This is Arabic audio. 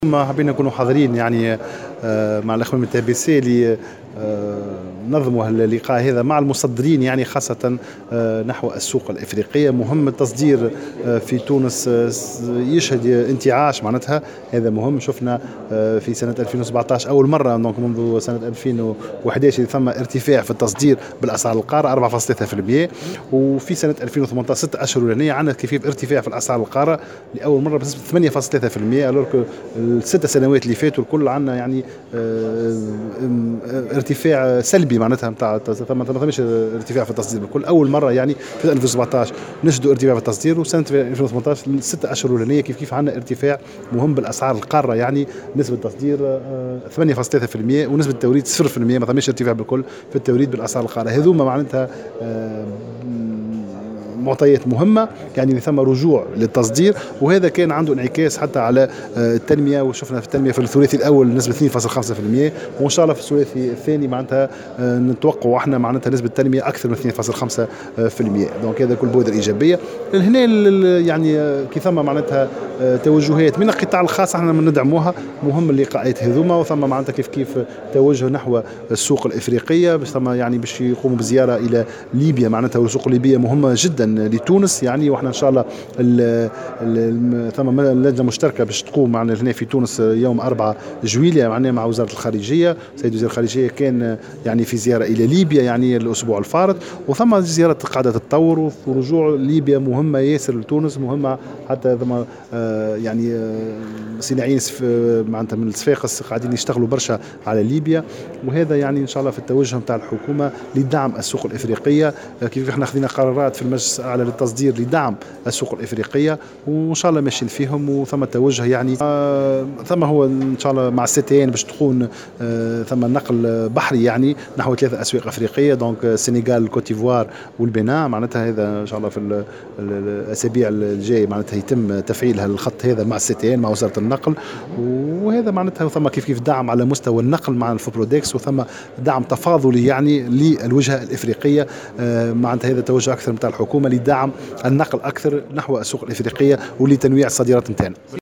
ما حبينا نكونوا حاضرين يعني مع الاخوان من تي بي سي اللي نظموا اللقاء هذا مع المصدرين يعني خاصة نحو السوق الإفريقية. مهم التصدير في تونس يشهد انتعاش معناتها، هذا مهم. شفنا في سنة 2017 أول مرة منذ سنة 2011 ثم ارتفاع في التصدير بالأسعار القارة 4.3%، وفي سنة 2018 6 أشهر الأولانية عندنا كيف ارتفاع في الأسعار القارة لأول مرة بنسبة 8.3%. الوغ الست سنوات اللي فاتوا الكل عندنا يعني ارتفاع سلبي معناتها نتاع ثم ثماش ارتفاع في التصدير بالكل. اول مره يعني في 2017 نجدوا ارتفاع في التصدير، وسنه 2018 الست اشهر الاولانيه كيف عندنا ارتفاع مهم بالاسعار القاره، يعني نسبه التصدير 8.3% ونسبه التوريد 0%، ما ثماش ارتفاع بالكل في التوريد بالاسعار القاره. هذوما معناتها معطيات مهمة، يعني ثم رجوع للتصدير، وهذا كان عنده انعكاس حتى على التنمية. وشفنا في التنمية في الثلاثي الأول نسبة 2.5%، وإن شاء الله في الثلاثي الثاني معناتها نتوقع احنا معناتها نسبة تنمية أكثر من 2.5%. دونك هذا كل بوادر إيجابية. هنا يعني كي ثم معناتها توجهات من القطاع الخاص احنا ندعموها. مهم اللقاءات هذوما، وثم معناتها كيف توجه نحو السوق الإفريقية، باش ثم يعني باش يقوموا بزيارة إلى ليبيا معناتها، والسوق الليبية مهمة جدا لتونس يعني. واحنا ان شاء الله ثم لجنه مشتركه باش تقوم معنا هنا في تونس يوم 4 جويلية معنا مع وزاره الخارجيه. سيد وزير الخارجيه كان يعني في زياره الى ليبيا يعني الاسبوع الفارط، وثم زياره قاعده الطور، ورجوع ليبيا مهمه ياسر لتونس، مهمه حتى ثم يعني صناعيين معناتها من الصفاقس قاعدين يشتغلوا برشا على ليبيا. وهذا يعني ان شاء الله في التوجه نتاع الحكومه لدعم السوق الافريقيه. كيف احنا خذينا قرارات في المجلس الاعلى للتصدير لدعم السوق الافريقيه، وان شاء الله ماشيين فيهم، وثم توجه يعني ثم هو ان شاء الله مع السيتين باش تكون ثم نقل بحري يعني نحو 3 اسواق افريقيه، دونك السنغال الكوتيفوار والبناء. معناتها هذا ان شاء الله في الاسابيع الجايه معناتها يتم تفعيل الخط هذا مع السيتين مع وزاره النقل. وهذا معناتها ثم كيف دعم على مستوى النقل مع الفوبرودكس، وثم دعم تفاضلي يعني للوجهه الافريقيه. معناتها هذا توجه اكثر نتاع الحكومه لدعم النقل اكثر نحو السوق الافريقيه ولتنويع الصادرات نتاعنا.